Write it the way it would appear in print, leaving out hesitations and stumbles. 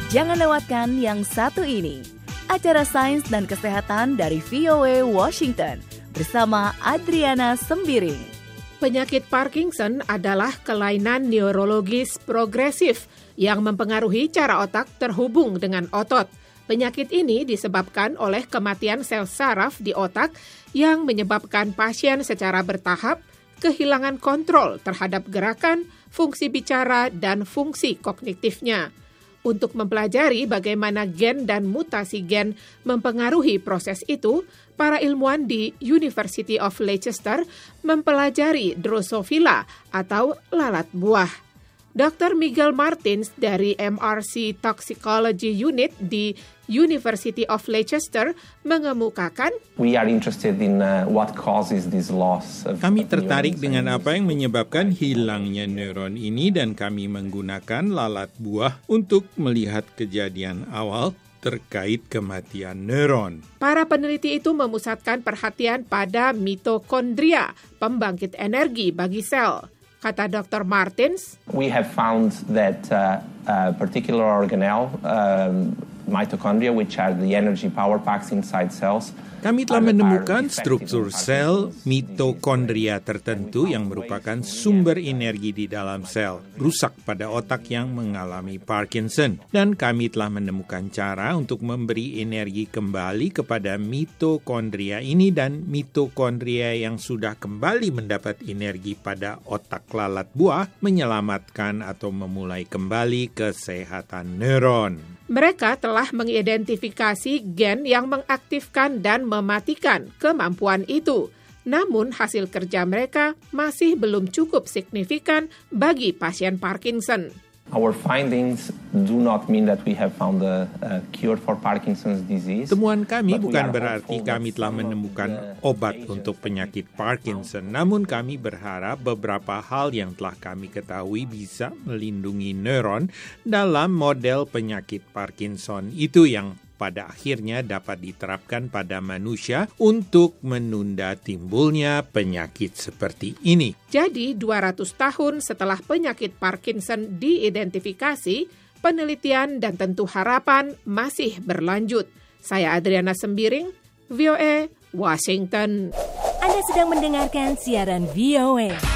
Jangan lewatkan yang satu ini. Acara Sains dan Kesehatan dari VOA Washington bersama Adriana Sembiring. Penyakit Parkinson adalah kelainan neurologis progresif yang mempengaruhi cara otak terhubung dengan otot. Penyakit ini disebabkan oleh kematian sel saraf di otak yang menyebabkan pasien secara bertahap kehilangan kontrol terhadap gerakan, fungsi bicara, dan fungsi kognitifnya. Untuk mempelajari bagaimana gen dan mutasi gen mempengaruhi proses itu, para ilmuwan di University of Leicester mempelajari Drosophila atau lalat buah. Dr. Miguel Martins dari MRC Toxicology Unit di University of Leicester mengemukakan, kami tertarik dengan apa yang menyebabkan hilangnya neuron ini dan kami menggunakan lalat buah untuk melihat kejadian awal terkait kematian neuron. Para peneliti itu memusatkan perhatian pada mitokondria, pembangkit energi bagi sel. Kata Dr. Martins, we have found that particular organelle, mitochondria, which are the energy power packs inside cells. Kami telah menemukan struktur sel mitokondria tertentu yang merupakan sumber energi di dalam sel, rusak pada otak yang mengalami Parkinson. Dan kami telah menemukan cara untuk memberi energi kembali kepada mitokondria ini, dan mitokondria yang sudah kembali mendapat energi pada otak lalat buah menyelamatkan atau memulai kembali kesehatan neuron. Mereka telah mengidentifikasi gen yang mengaktifkan dan mematikan kemampuan itu. Namun hasil kerja mereka masih belum cukup signifikan bagi pasien Parkinson. Our findings do not mean that we have found a cure for Parkinson's disease. Temuan kami bukan berarti kami telah menemukan obat untuk penyakit Parkinson. Namun kami berharap beberapa hal yang telah kami ketahui bisa melindungi neuron dalam model penyakit Parkinson itu yang pada akhirnya dapat diterapkan pada manusia untuk menunda timbulnya penyakit seperti ini. Jadi 200 tahun setelah penyakit Parkinson diidentifikasi, penelitian dan tentu harapan masih berlanjut. Saya Adriana Sembiring, VOA, Washington. Anda sedang mendengarkan siaran VOA.